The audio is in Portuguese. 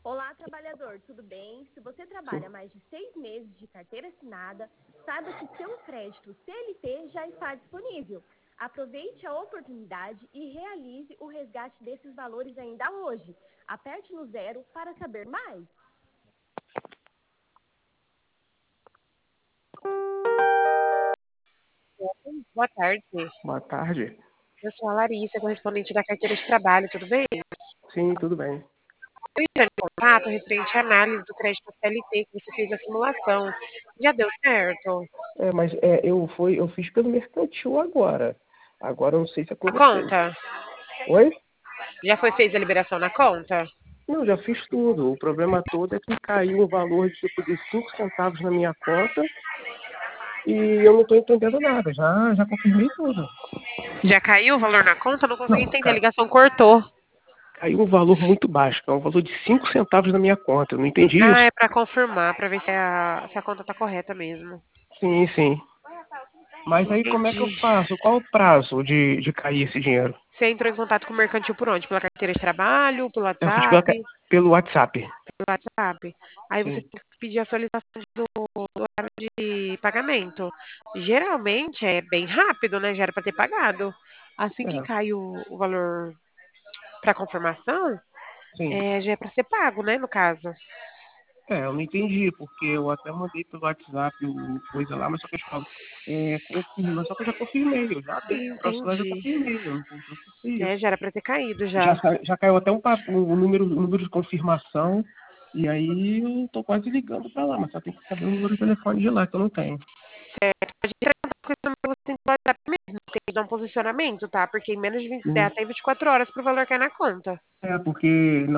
Olá, trabalhador, tudo bem? Se você trabalha mais de 6 meses de carteira assinada, saiba que seu crédito CLT já está disponível. Aproveite a oportunidade e realize o resgate desses valores ainda hoje. Aperte no 0 para saber mais. Boa tarde. Boa tarde. Eu sou a Larissa, correspondente da carteira de trabalho, tudo bem? Sim, tudo bem. Eu entrei em contato referente à análise do crédito CLT que você fez a simulação. Já deu certo? Mas eu fiz pelo Mercantil agora. Agora eu não sei se é com A vocês. conta? Oi? Já foi feita a liberação na conta? Não, já fiz tudo. O problema todo é que caiu um valor de 5 centavos na minha conta e eu não estou entendendo nada. Já confirmei tudo. Já caiu o valor na conta? Não consegui Não, entender, a ligação cortou. caiu um valor muito baixo, que é um valor de 5 centavos na minha conta. Eu não entendi Ah, isso. é para confirmar, para ver se a conta tá correta mesmo. Sim, sim. Mas aí como é que eu Entendi. faço? Qual o prazo de cair esse dinheiro? Você entrou em contato com o Mercantil por onde? Pela carteira de trabalho, pelo Eu fiz WhatsApp? pelo WhatsApp. Pelo WhatsApp. Aí você Sim. tem que pedir a solicitação do horário de pagamento. Geralmente é bem rápido, né? Já era para ter pagado. Assim que É, cai o valor para confirmação, sim. já é para ser pago, né? No caso. Eu não entendi, porque eu até mandei pelo WhatsApp coisa lá, mas só que eu te falo, confirma, só que eu já confirmei, eu já abri o troço lá, já Entendi. confirmei, eu não entendi o que foi isso. Já era para ter caído Já, já. já caiu até o número de confirmação, e aí eu tô quase ligando pra lá, mas só tem que saber o número de telefone de lá, que eu não tenho. Certo. Pode entrar em contato com esse número que você tem no WhatsApp mesmo. Tem que dar um posicionamento, tá? Porque em menos de 20, Sim. até 24 horas pro valor cair na conta. Porque